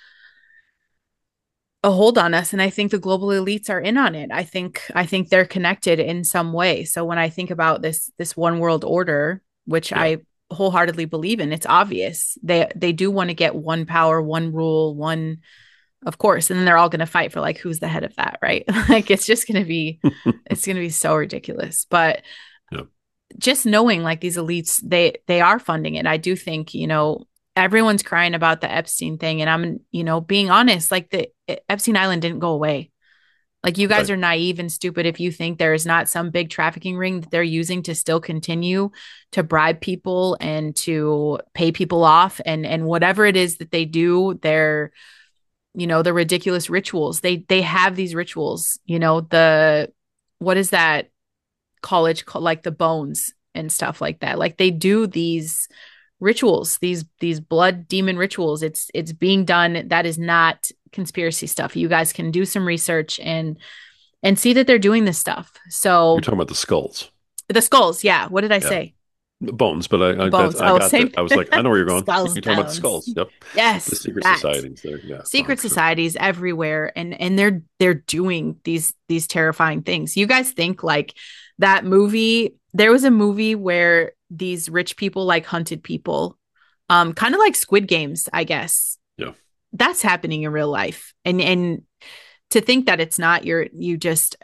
a hold on us, and I think the global elites are in on it. I think I think they're connected in some way. So when I think about this this one world order, which Yeah. I wholeheartedly believe in, it's obvious. They they do want to get one power, one rule, one, of course, and then they're all going to fight for like who's the head of that, right? Like it's just going to be it's going to be so ridiculous. But Yeah. just knowing like these elites, they they are funding it. I do think, you know, everyone's crying about the Epstein thing, and I'm, you know, being honest, like the Epstein Island didn't go away. Like you guys Right. are naive and stupid if you think there is not some big trafficking ring that they're using to still continue to bribe people and to pay people off, and and whatever it is that they do, they're, you know, the ridiculous rituals. They they have these rituals, you know, the what is that college called, like the bones and stuff like that. Like they do these rituals, these these blood demon rituals. It's it's being done. That is not conspiracy stuff. You guys can do some research and and see that they're doing this stuff. You're So talking about the skulls. the skulls, yeah. What did I Yeah. say? Bones, but I, I that's Bones. I Oh, got same. that. I was like, I know where you're going. Skulls, You're talking about the bones. skulls. Yep. The Yes, secret that. societies there. Yeah. Oh, Secret sure. societies everywhere, and and they're they're doing these these terrifying things. You guys think like that movie, there was a movie where these rich people like hunted people, um kind of like Squid Games, I guess. Yeah. That's happening in real life. And and to think that it's not, you're you just,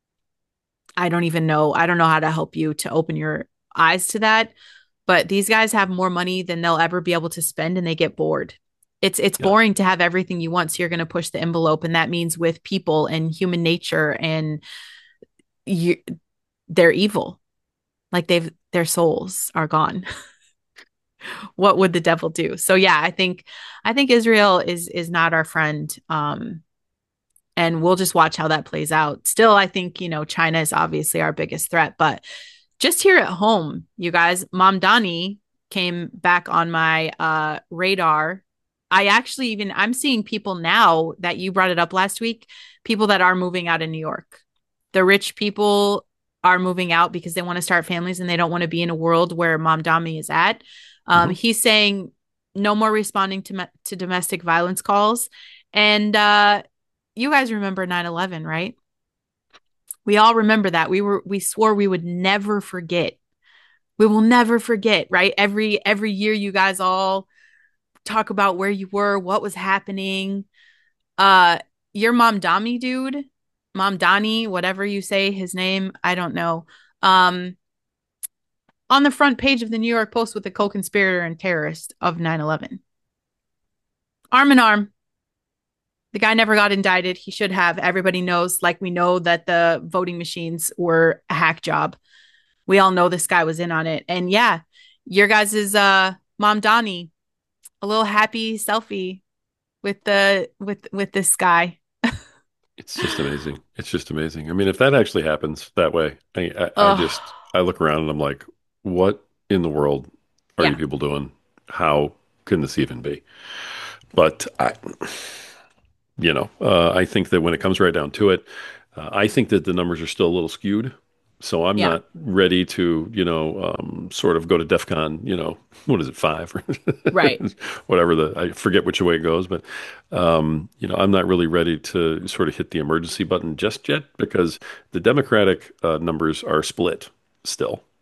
I don't even know. I don't know how to help you to open your eyes to that. But these guys have more money than they'll ever be able to spend, and they get bored. It's it's Yeah. boring to have everything you want, so you're going to push the envelope, and that means with people and human nature, and you, they're evil. Like they've their souls are gone. What would the devil do? So yeah, I think I think Israel is is not our friend. Um, and we'll just watch how that plays out. Still, I think, you know, China is obviously our biggest threat, but just here at home, you guys, Mamdani came back on my uh, radar. I actually even I'm seeing people now that you brought it up last week, people that are moving out of New York. The rich people are moving out because they want to start families and they don't want to be in a world where Mamdani is at. Um, Hmm. he's saying no more responding to to domestic violence calls, and uh, you guys remember nine eleven, right? We all remember that. We were we swore we would never forget. We will never forget, right? Every every year you guys all talk about where you were, what was happening. Uh your mom Dami dude, Mom Donnie, whatever you say his name, I don't know. Um on the front page of the New York Post with the co-conspirator and terrorist of nine eleven. Arm in arm. The guy never got indicted. He should have. Everybody knows, like we know that the voting machines were a hack job. We all know this guy was in on it. And yeah, your guys' uh mom Donnie, a little happy selfie with the with with this guy. It's just amazing. It's just amazing. I mean, if that actually happens that way, I, I, I Oh, just I look around and I'm like, what in the world are you yeah. people doing? How can this even be? But I, you know, uh, I think that when it comes right down to it, uh, I think that the numbers are still a little skewed. So I'm Yeah. not ready to, you know, um, sort of go to DEFCON, you know, what is it, five, Right. whatever the, I forget which way it goes, but, um, you know, I'm not really ready to sort of hit the emergency button just yet because the Democratic uh, numbers are split still.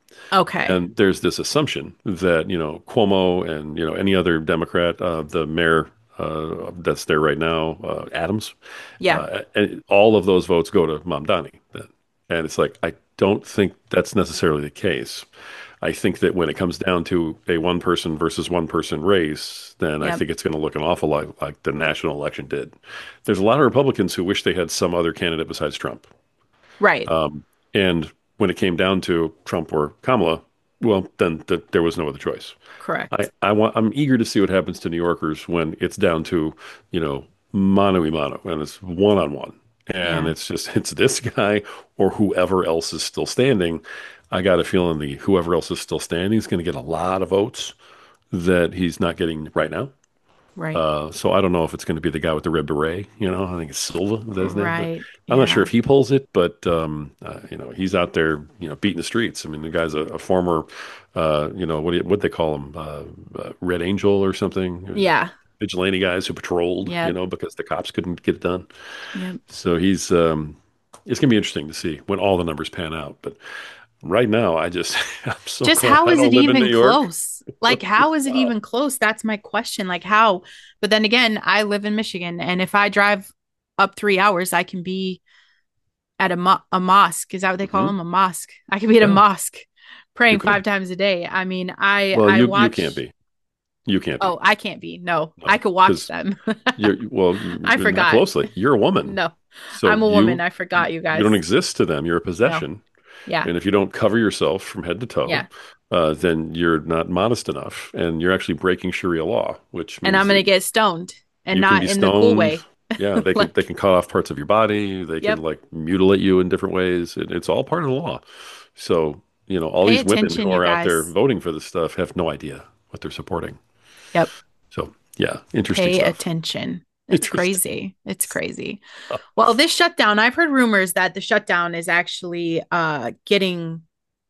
Okay. And there's this assumption that, you know, Cuomo and, you know, any other Democrat, uh, the mayor uh, that's there right now, uh, Adams, Yeah. uh, and all of those votes go to Mamdani. Then. And it's like, I don't think that's necessarily the case. I think that when it comes down to a one person versus one person race, then I Yep. think it's going to look an awful lot like the national election did. There's a lot of Republicans who wish they had some other candidate besides Trump. Right. Um, and when it came down to Trump or Kamala, well, then th there was no other choice. I, Correct. I want I'm eager to see what happens to New Yorkers when it's down to, you know, mano a mano and it's one on one. And Yeah. it's just it's this guy or whoever else is still standing. I got a feeling the whoever else is still standing is going to get a lot of votes that he's not getting right now. Right. Uh, so I don't know if it's going to be the guy with the red beret. You know, I think it's Silva, is that his name? But Right. I'm not sure Yeah. if he pulls it. But um, uh, you know, he's out there, you know, beating the streets. I mean, the guy's a, a former, uh, you know, what do you, what they call him, uh, uh, Red Angel or something, Yeah. vigilante guys who patrolled, you Yep. know, because the cops couldn't get it done. Yep. So he's um, it's gonna be interesting to see when all the numbers pan out. But right now, I just I'm so Just glad how I is it don't live in New even York. close? Like, how is it Wow. even close? That's my question. Like, how? But then again, I live in Michigan, and if I drive up three hours, I can be at a mo- a mosque. Is that what they call Hmm. them? A mosque. I can be at a Yeah, mosque you praying five could. times a day. I mean, I Well, I you you can't watch. be. You can't be. Oh, I can't be. No, I No, could watch because them. you're well, I not forgot. closely. You're a woman, No, so I'm a woman. you I forgot you you don't guys. exist to them. You're a No. possession, Yeah. and if you don't cover yourself from head to toe, Yeah. uh, then you're not modest enough, and you're actually breaking Sharia law, which And I'm means gonna that get stoned and you can not be in the cool stoned. way. Yeah, they can they Like, can cut off parts of your body. They can yep. like mutilate you in different ways. It, it's all part of the law. So, you know, all Pay these women attention, who you are out there guys. voting for this stuff have no idea what they're supporting. Yep. So, yeah, interesting Pay stuff. attention. It's Interesting. crazy. It's crazy. Well, this shutdown, I've heard rumors that the shutdown is actually uh getting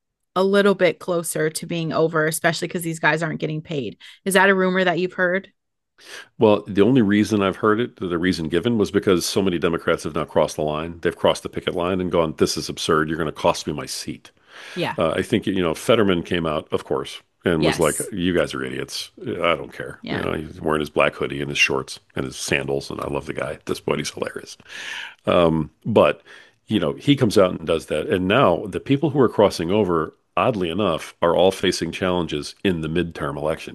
a little bit closer to being over, especially because these guys aren't getting paid. Is that a rumor that you've heard? Well, the only reason I've heard it, the reason given, was because so many Democrats have now crossed the line. They've crossed the picket line and gone, "This is absurd. You're going to cost me my seat." Yeah. Uh, I think, you know, Fetterman came out, of course, and was like, Yes. "You guys are idiots. I don't care." You Yeah. know, he's wearing his black hoodie and his shorts and his sandals, and I love the guy. At this point, he's hilarious. Um, but, you know, he comes out and does that. And now the people who are crossing over, oddly enough, are all facing challenges in the midterm election.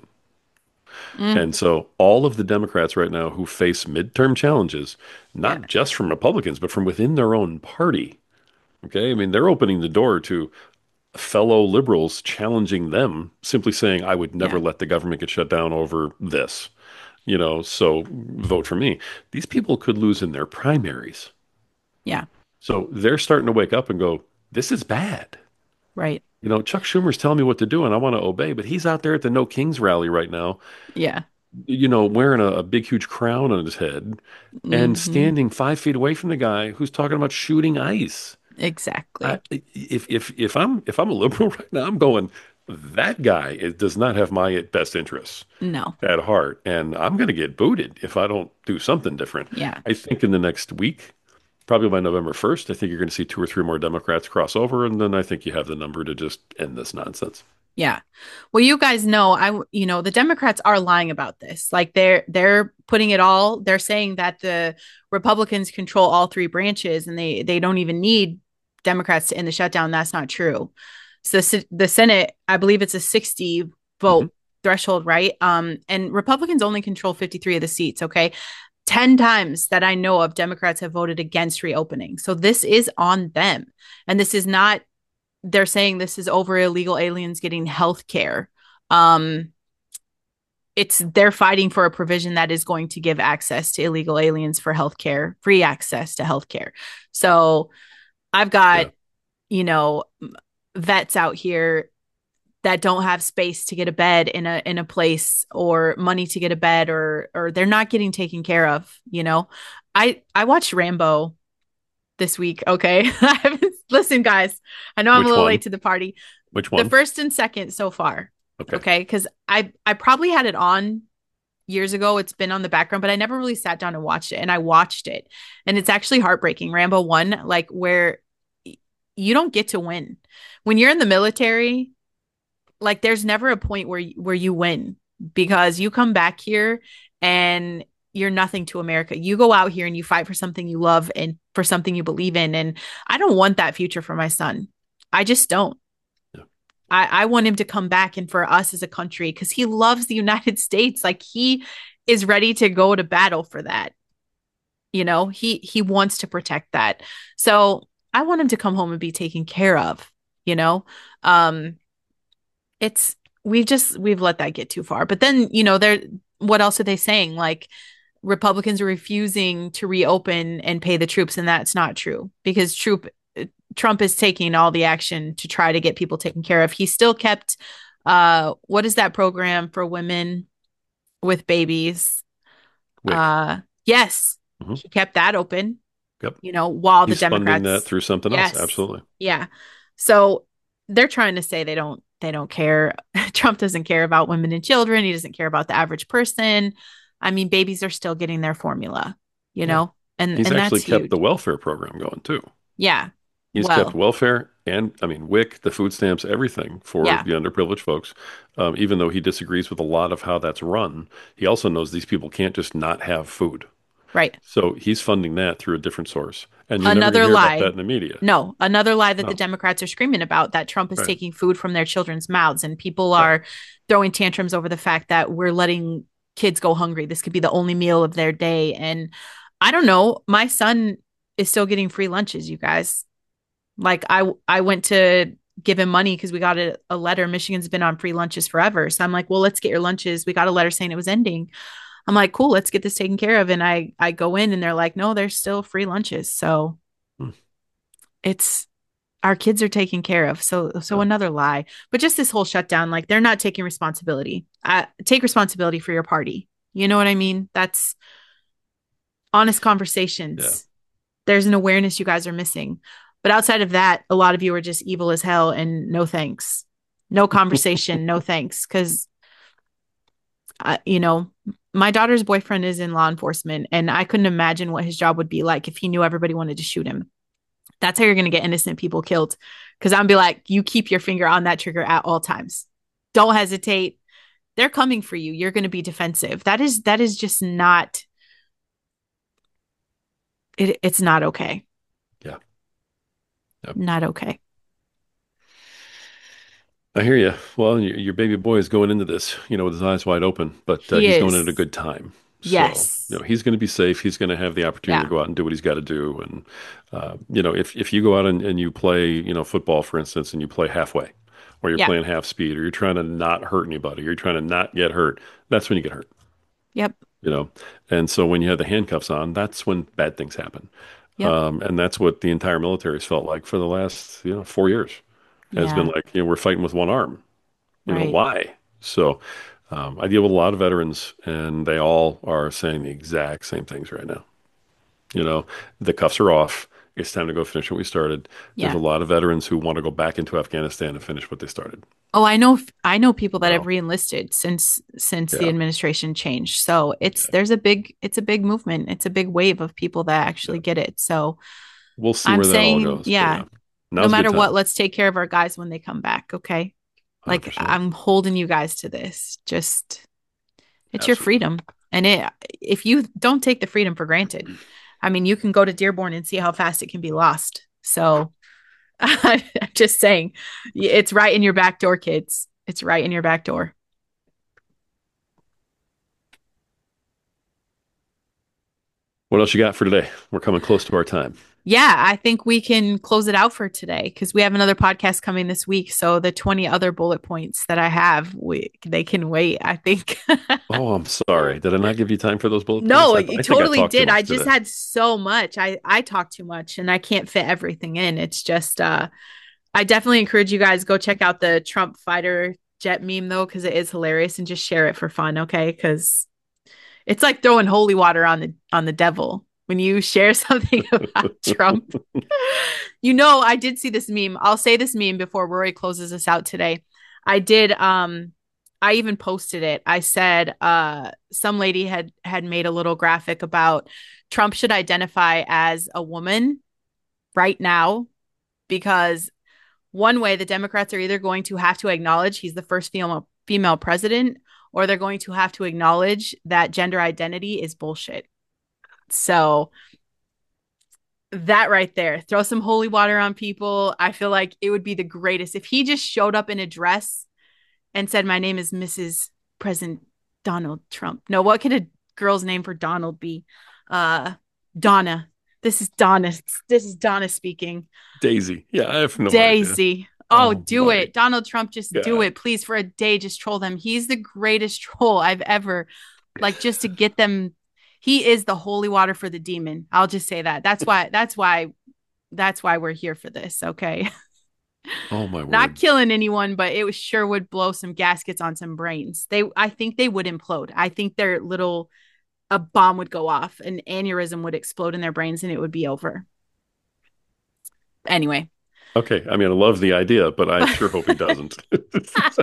Mm, And so all of the Democrats right now who face midterm challenges, yeah. not just from Republicans, but from within their own party. Okay. I mean, they're opening the door to fellow liberals challenging them, simply saying, I would never Yeah. let the government get shut down over this, you know, so vote for me. These people could lose in their primaries. Yeah. So they're starting to wake up and go, this is bad. Right. You know, Chuck Schumer's telling me what to do and I want to obey, but he's out there at the No Kings rally right now, Yeah. you know, wearing a, a big, huge crown on his head and Hmm. standing five feet away from the guy who's talking about shooting ICE. I, Exactly. if if if I'm if I'm a liberal right now, I'm going, that guy is, does not have my best interests No. at heart, and I'm going to get booted if I don't do something different. Yeah. I think in the next week, probably by November first, I think you're going to see two or three more Democrats cross over, and then I think you have the number to just end this nonsense. Yeah. Well, you guys know, I, you know, the Democrats are lying about this. Like they're they're putting it all. They're saying that the Republicans control all three branches, and they they don't even need Democrats to end the shutdown. That's not true. So the, the Senate, I believe it's a sixty Hmm. vote threshold, right? Um, and Republicans only control fifty-three of the seats. Okay, ten times that I know of, Democrats have voted against reopening. So this is on them, and this is not, they're saying this is over illegal aliens getting health care. Um, it's they're fighting for a provision that is going to give access to illegal aliens for health care, free access to health care. So I've got, Yeah. you know, vets out here that don't have space to get a bed in a in a place, or money to get a bed, or or they're not getting taken care of, you know. I I watched Rambo this week, okay? Listen, guys, I know I'm a Which little late one? to the party. Which The one? first and second so far, Okay. okay? Because I I probably had it on years ago. It's been on the background, but I never really sat down and watched it. And I watched it, and it's actually heartbreaking. Rambo one, like where you don't get to win when you're in the military. like there's never a point where where you win because you come back here and you're nothing to America. You go out here and you fight for something you love and for something you believe in. And I don't want that future for my son. I just don't. Yeah. I, I want him to come back and for us as a country because he loves the United States. Like he is ready to go to battle for that. You know, he he wants to protect that. So I want him to come home and be taken care of, you know. Um, it's we've just we've let that get too far. But then, you know, they're what else are they saying? Like Republicans are refusing to reopen and pay the troops, and that's not true because troop Trump is taking all the action to try to get people taken care of. He still kept uh what is that program for women with babies? Wick. Uh yes, Hmm. he kept that open, Yep. you know, while the He's funding that Democrats, through something else. yes, Absolutely. yeah. So they're trying to say they don't they don't care. Trump doesn't care about women and children. He doesn't care about the average person. I mean, babies are still getting their formula, you Yeah. know, and He's and that's actually kept huge. the welfare program going too. Yeah. He's kept Well, welfare and, I mean, WIC, the food stamps, everything for yeah, the underprivileged folks. Um, even though he disagrees with a lot of how that's run, he also knows these people can't just not have food. right. So he's funding that through a different source. And you're never going Another to hear about that lie. in the media. No, another lie that the No. Democrats are screaming about that Trump is Right. taking food from their children's mouths and people Yeah. are throwing tantrums over the fact that we're letting kids go hungry. This could be the only meal of their day. And I don't know, my son is still getting free lunches, you guys. Like I I went to give him money because we got a, a letter. Michigan's been on free lunches forever. So I'm like, well, let's get your lunches. We got a letter saying it was ending. I'm like, cool, let's get this taken care of. And I I go in and they're like, no, there's still free lunches. So Hmm. it's our kids are taken care of. So so Yeah. another lie. But just this whole shutdown, like they're not taking responsibility. I take responsibility for your party. You know what I mean? That's honest Yeah. conversations. There's an awareness you guys are missing. But outside of that, a lot of you are just evil as hell and no thanks. No conversation, no thanks. Because, uh, you know, my daughter's boyfriend is in law enforcement, and I couldn't imagine what his job would be like if he knew everybody wanted to shoot him. That's how you're going to get innocent people killed. Because I'm be like, you keep your finger on that trigger at all times. Don't hesitate. They're coming for you. You're going to be defensive. That is that is just not. It, it's not okay. Yeah. Yep. Not okay. I hear you. Well, your, your baby boy is going into this, you know, with his eyes wide open, but uh, He he's going at a is. good time. So, you Yes. know, he's going to be safe. He's going to have the opportunity to Yeah. go out and do what he's got to do. And, uh, you know, if, if you go out and, and you play, you know, football, for instance, and you play halfway, or you're Yeah. playing half speed, or you're trying to not hurt anybody, or you're trying to not get hurt, that's when you get hurt, Yep. you know. And so when you have the handcuffs on, that's when bad things happen. Yep. Um, and that's what the entire military has felt like for the last, you know, four years. Has been Yeah. like, you know, we're fighting with one arm. You know, Right. why? So um, I deal with a lot of veterans, and they all are saying the exact same things right now. You know, the cuffs are off. It's time to go finish what we started. There's Yeah. a lot of veterans who want to go back into Afghanistan and finish what they started. Oh, I know I know people that have So, reenlisted since since the yeah, administration changed. So it's yeah, there's a big it's a big movement. It's a big wave of people that yeah. actually get it. So We'll see I'm where that all saying, goes. But yeah, yeah, no now's a good matter what, time. let's take care of our guys when they come back, okay? Like one hundred percent. I'm holding you guys to this. Just it's your Absolutely. freedom. And it if you don't take the freedom for granted, I mean, you can go to Dearborn and see how fast it can be lost. So I'm just saying, it's right in your back door, kids. It's right in your back door. What else you got for today? We're coming close to our time. Yeah, I think we can close it out for today because we have another podcast coming this week. So the twenty other bullet points that I have, we they can wait, I think. Oh, I'm sorry. Did I not give you time for those bullet points? No, I, you I think I totally talked too did. I much just today. had so much. I I talk too much and I can't fit everything in. It's just uh I definitely encourage you guys go check out the Trump fighter jet meme though because it is hilarious and just share it for fun, okay? Cuz it's like throwing holy water on the on the devil when you share something about Trump. You know, I did see this meme. I'll say this meme before Rory closes us out today. I did um I even posted it. I said uh some lady had had made a little graphic about Trump should identify as a woman right now because one way the Democrats are either going to have to acknowledge he's the first female female president, or they're going to have to acknowledge that gender identity is bullshit. So that right there, throw some holy water on people. I feel like it would be the greatest if he just showed up in a dress and said, "My name is Missus President Donald Trump." No, what could a girl's name for Donald be? Uh, Donna. This is Donna. This is Donna speaking. Daisy. Yeah, I have no idea. Daisy. Oh, Oh do my it. Donald Trump, just do God. it. Please, for a day, just troll them. He's the greatest troll I've ever, like, just to get them. He is the holy water for the demon. I'll just say that. That's why, that's why, that's why we're here for this. Okay. Oh my Not word. killing anyone, but it was sure would blow some gaskets on some brains. They, I think they would implode. I think their little, a bomb would go off, an aneurysm would explode in their brains, and it would be over. Anyway. Okay. I mean, I love the idea, but I sure hope he doesn't. So,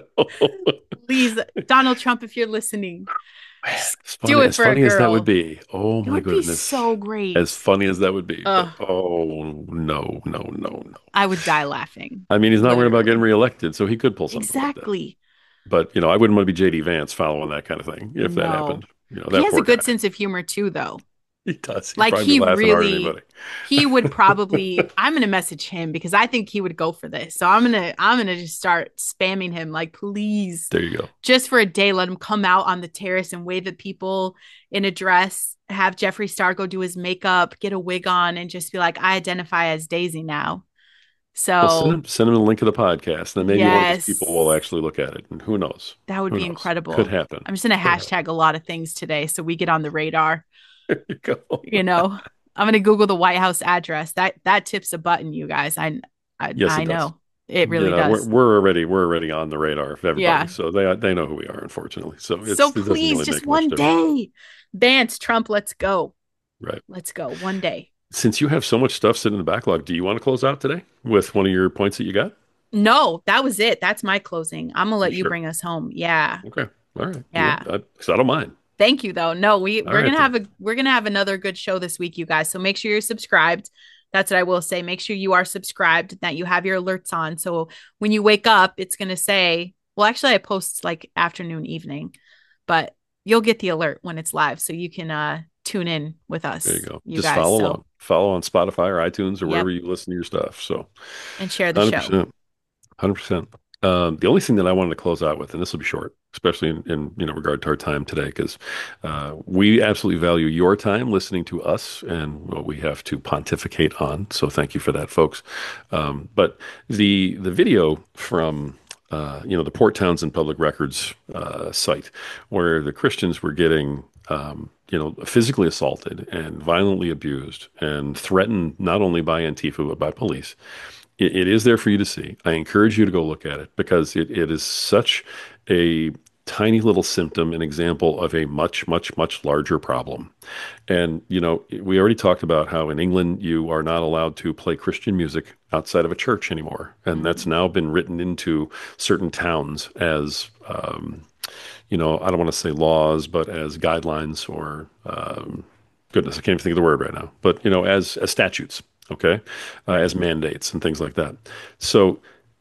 Please, Donald Trump, if you're listening, man, just as do funny, it as for a funny as that would girl. be. Oh It my would be goodness. so great. As funny as that would be. But Ugh, oh no, no, no, no. I would die laughing. I mean, he's not worried about getting Literally. reelected, so he could pull something like that. Exactly. But, you know, I wouldn't want to be J D Vance following that kind of thing if that No. happened. You know, He that has a poor good guy. sense of humor too, though. He does. He'd Like probably be he laughing harder than really anybody. he would probably I'm gonna message him because I think he would go for this. So I'm gonna I'm gonna just start spamming him like, please, There you go. just for a day, let him come out on the terrace and wave at people in a dress, have Jeffree Star go do his makeup, get a wig on, and just be like, I identify as Daisy now. Well, send So him send him a link of the podcast, and then maybe one of those people will yes, actually look at it. And who knows? that would Who be knows? Could incredible. happen. I'm just gonna Could happen. hashtag a lot of things today so we get on the radar. There you go. You know, I'm gonna Google the White House address. That that tips a button, you guys. I I, Yes, I it does. know it You really know, we're does. we're already we're already on the radar of everybody, Yeah. so they they know who we are, unfortunately. So So it's it doesn't please, really just make much one difference, day, Vance Trump, let's go. right? Let's go one day. Since you have so much stuff sitting in the backlog, do you want to close out today with one of your points that you got? No, that was it. That's my closing. I'm gonna You let you sure? bring us home. Yeah. Okay. All right. You Yeah. want, I, 'cause I don't mind. Thank you though. No, we All we're right gonna then. have a we're gonna have another good show this week, you guys. So make sure you're subscribed. That's what I will say. Make sure you are subscribed, that you have your alerts on. So when you wake up, it's gonna say, well, actually I post like afternoon, evening, but you'll get the alert when it's live. So you can uh tune in with There you us, go. you Just guys. follow So along. Follow on Spotify or iTunes or yep. wherever you listen to your stuff. So And share the show. one hundred percent. one hundred percent. Um, the only thing that I wanted to close out with, and this will be short, especially in, in you know regard to our time today, because uh, we absolutely value your time listening to us and what we have to pontificate on. So thank you for that, folks. Um, but the the video from uh, you know the Port Townsend Public Records uh, site, where the Christians were getting um, you know physically assaulted and violently abused and threatened not only by Antifa but by police. It, it is there for you to see. I encourage you to go look at it because it, it is such a tiny little symptom, an example of a much, much, much larger problem. And, you know, we already talked about how in England you are not allowed to play Christian music outside of a church anymore. And that's Mhm. now been written into certain towns as, um, you know, I don't want to say laws, but as guidelines or, um, goodness, I can't even think of the word right now, but, you know, as, as statutes, okay, uh, Right. as mandates and things like that. So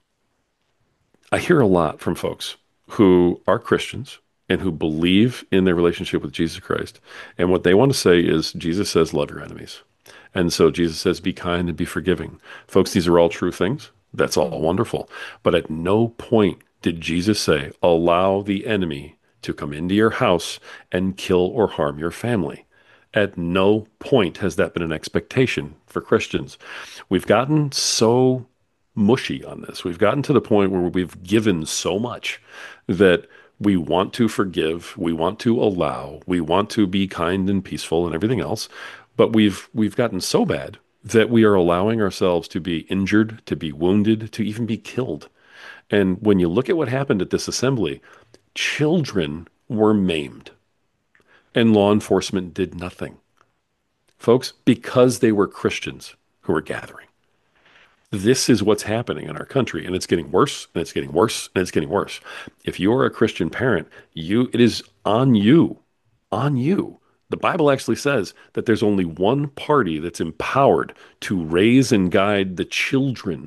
I hear a lot from folks who are Christians and who believe in their relationship with Jesus Christ. And what they want to say is Jesus says, love your enemies. And so Jesus says, be kind and be forgiving. Folks, these are all true things. That's all Mhm. wonderful. But at no point did Jesus say, allow the enemy to come into your house and kill or harm your family. At no point has that been an expectation for Christians. We've gotten so mushy on this. We've gotten to the point where we've given so much that we want to forgive, we want to allow, we want to be kind and peaceful and everything else, but we've we've gotten so bad that we are allowing ourselves to be injured, to be wounded, to even be killed. And when you look at what happened at this assembly, children were maimed and law enforcement did nothing. Folks, because they were Christians who were gathering. This is what's happening in our country, and it's getting worse, and it's getting worse, and it's getting worse. If you are a Christian parent, you it is on you, on you. The Bible actually says that there's only one party that's empowered to raise and guide the children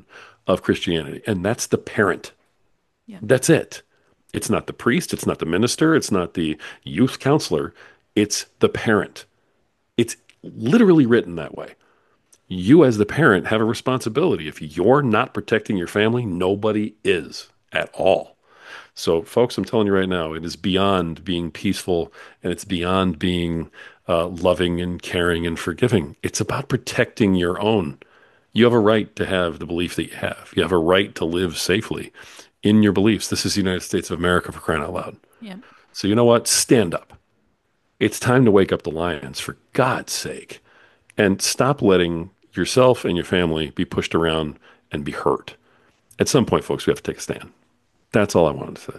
of Christianity, and that's the parent. Yeah. That's it. It's not the priest, it's not the minister, it's not the youth counselor, it's the parent. It's literally written that way. You, as the parent, have a responsibility. If you're not protecting your family, nobody is at all. So, folks, I'm telling you right now, it is beyond being peaceful and it's beyond being uh, loving and caring and forgiving. It's about protecting your own. You have a right to have the belief that you have. You have a right to live safely in your beliefs. This is the United States of America, for crying out loud. Yeah. So, you know what? Stand up. It's time to wake up the lions, for God's sake, and stop letting yourself and your family be pushed around and be hurt. At some point, folks, we have to take a stand. That's all I wanted to say.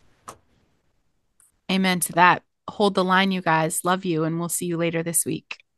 Amen to that. Hold the line, you guys. Love you, and we'll see you later this week.